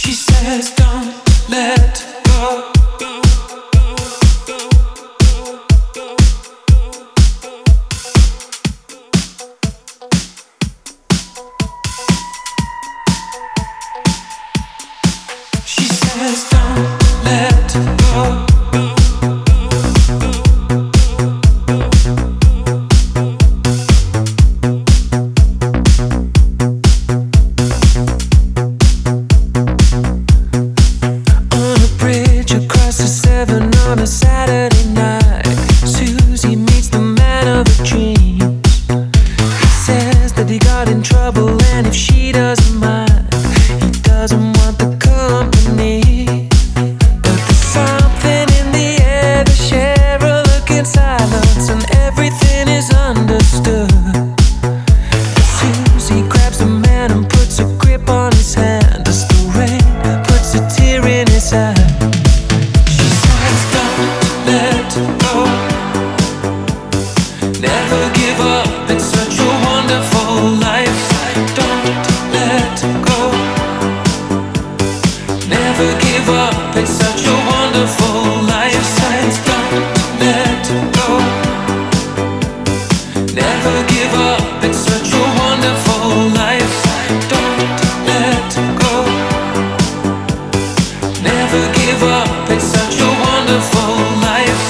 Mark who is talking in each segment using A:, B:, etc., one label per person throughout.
A: says don't let go. She says don't let go. On a Saturday night, Susie meets the man of her dreams. He says that he got in trouble, and if she doesn't mind, he doesn't want the company. But there's something in the air, they share a look in silence, and everything is understood. Susie grabs the man and puts a grip on his hand as the rain puts a tear in his eye. Never give up, it's such a wonderful life. Don't let go. Never give up, it's such a wonderful life. Says don't let go. Never give up, it's such a wonderful life. Don't let go. Never give up, it's such a wonderful life.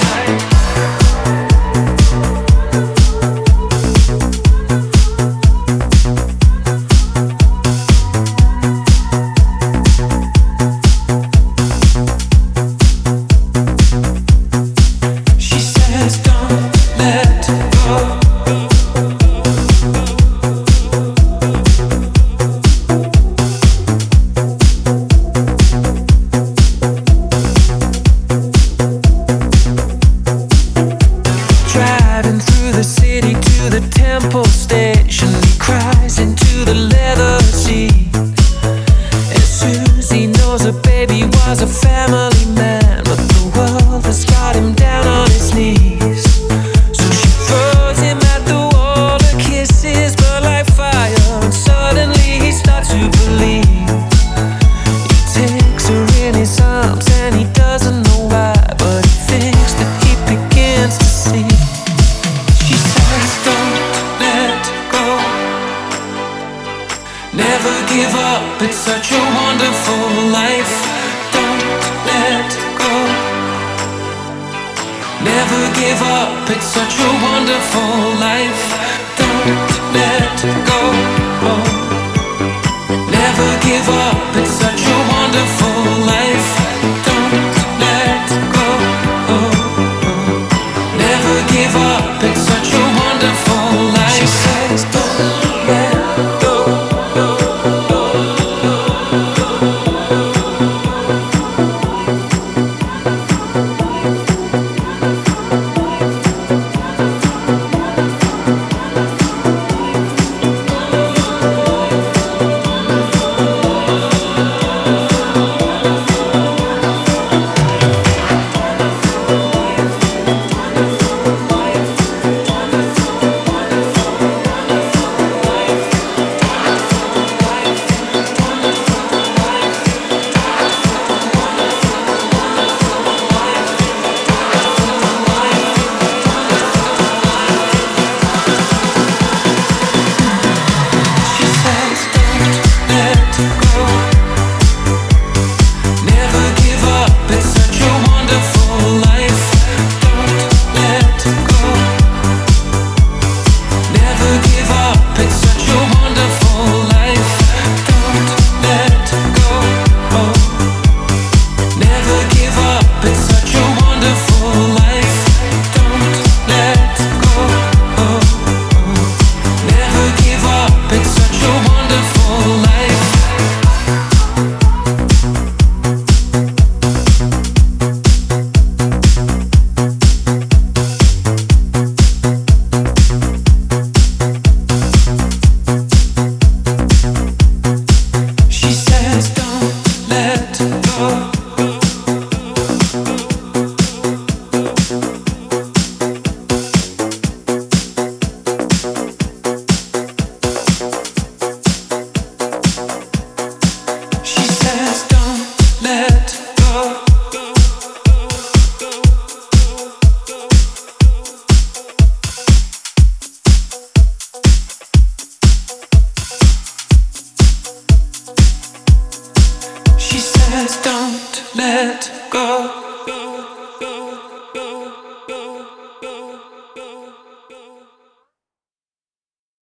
A: Temple station, he cries into the leather seat. And Susie knows her baby was a family man, but the world has got him down on his knees. So she throws him at the wall, her kisses burn like fire, and suddenly he starts to believe. He takes her in his arms and he doesn't know why, but he thinks that he begins to see. She says don't let go. Never give up, it's such a wonderful life. Don't let go. Never give up, it's such a wonderful life. Don't let go. Never give up, it's such a wonderful life. Don't let go. Never give up, it's such a wonderful life. She says don't let go. Just don't let go.